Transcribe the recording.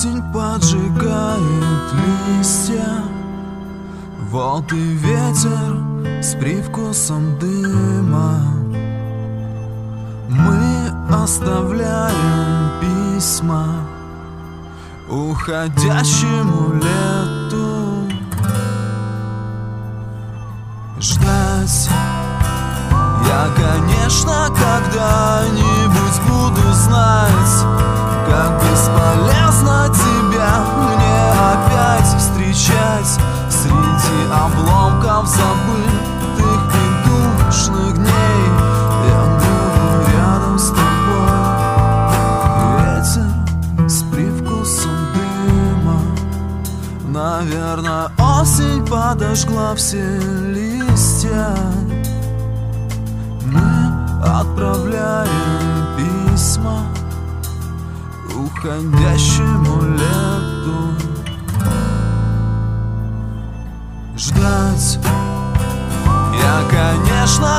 Осень поджигает листья, вот и ветер с привкусом дыма. Мы оставляем письма уходящему лету. Ждать я, конечно, когда-нибудь буду знать, как бесполезно тебя мне опять встречать среди обломков забытых и душных дней. Я буду рядом с тобой, ветер с привкусом дыма. Наверное, осень подожгла все листья. Мы отправляем письма уходящему лету. Ждать я, конечно,